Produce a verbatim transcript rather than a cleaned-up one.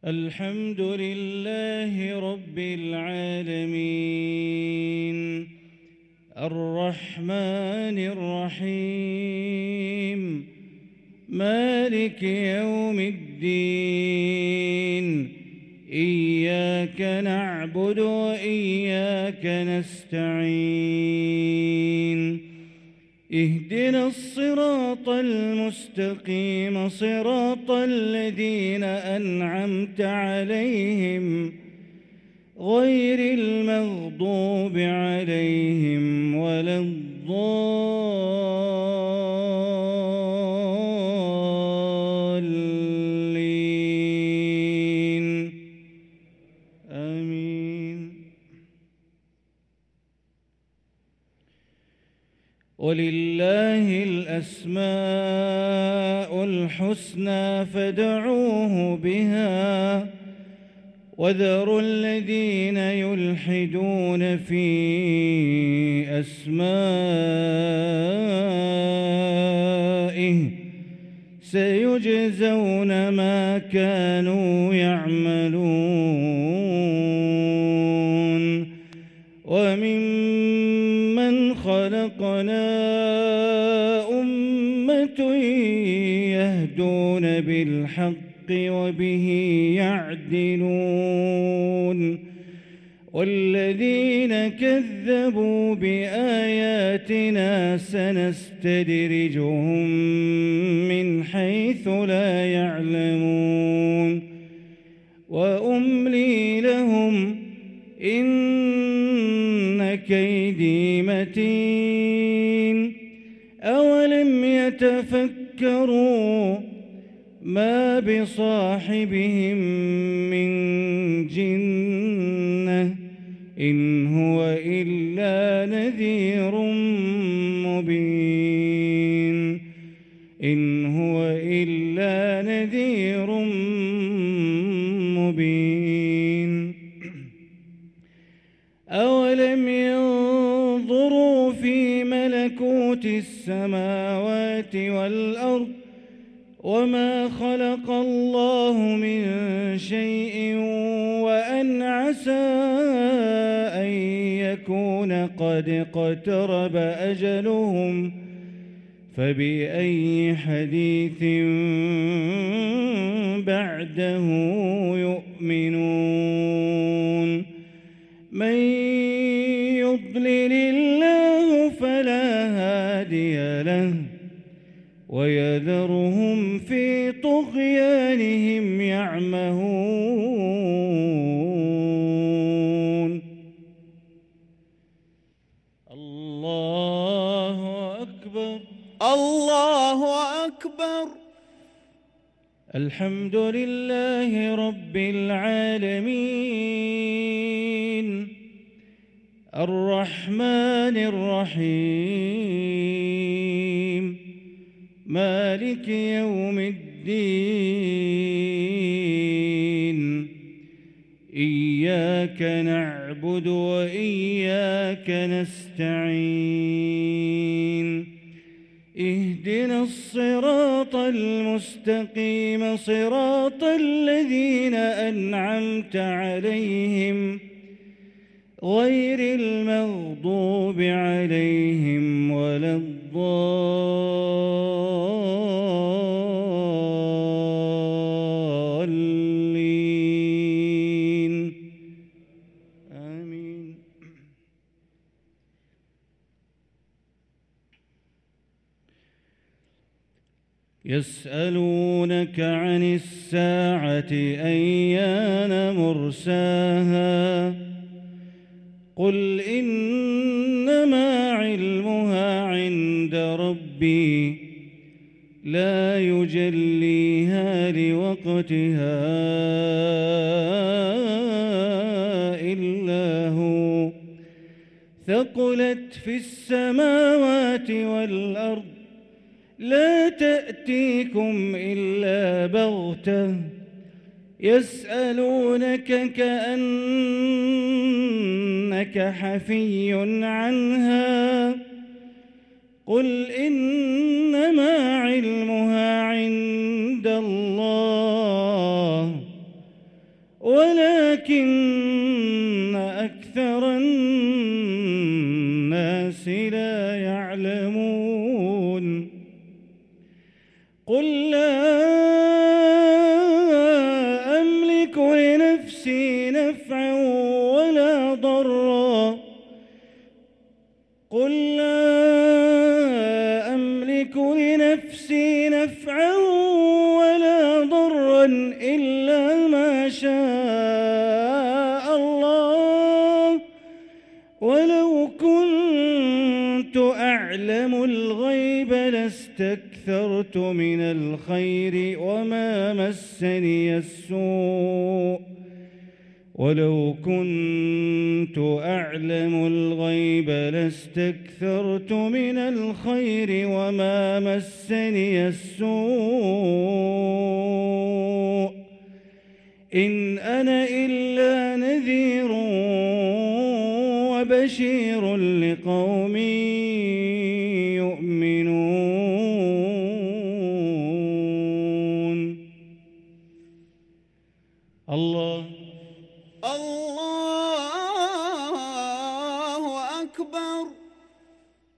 الحمد لله رب العالمين الرحمن الرحيم مالك يوم الدين إياك نعبد وإياك نستعين اهدنا الصراط المستقيم صراط الذين أنعمت عليهم غير المغضوب عليهم ولا الضالين آمين. ولله الأسماء الحسنى فادعوه بها وذروا الذين يلحدون في أسمائه سيجزون ما كانوا يعملون. وممن خلقنا أمة يهدون بالحق وبه يعدلون والذين كذبوا بآياتنا سنستدرجهم من حيث لا يعلمون وأملي لهم إن كيدي متين. أولم يتفكروا ما بصاحبهم من جنة إن هو إلا نذير مبين إن هو إلا نذير مبين. أولم ينظروا في ملكوت السماوات والأرض وما خلق الله من شيء وأن عسى أن يكون قد اقترب أجلهم فبأي حديث بعده يؤمنون. من يضلل الله فلا هادي له ويذرهم في طغيانهم يعمهون. الله أكبر الله أكبر. الحمد لله رب العالمين الرحمن الرحيم مالك يوم الدين إياك نعبد وإياك نستعين اهدنا الصراط المستقيم صراط الذين أنعمت عليهم غير المغضوب عليهم ولا الضالين آمين. يسألونك عن الساعة أيان مرساها قل إنما علمها عند ربي لا يجليها لوقتها إلا هو ثقلت في السماوات والأرض لا تأتيكم إلا بغتة يسألونك كأنك حفي عنها قل إنما علمها عند الله ولكن أكثر الناس لا يعلمون قل لا أملك لنفسي نفعا ولا ضرا قل لا أملك لنفسي نفعا ولا ضرا إلا ما شاء الله ولو كنت أعلم الغيب لاستكثرت من الخير وما مسني السوء ولو كنت أعلم الغيب لاستكثرت من الخير وما مسني السوء إن أنا إلا نذير وبشير لقوم يؤمنون. الله الله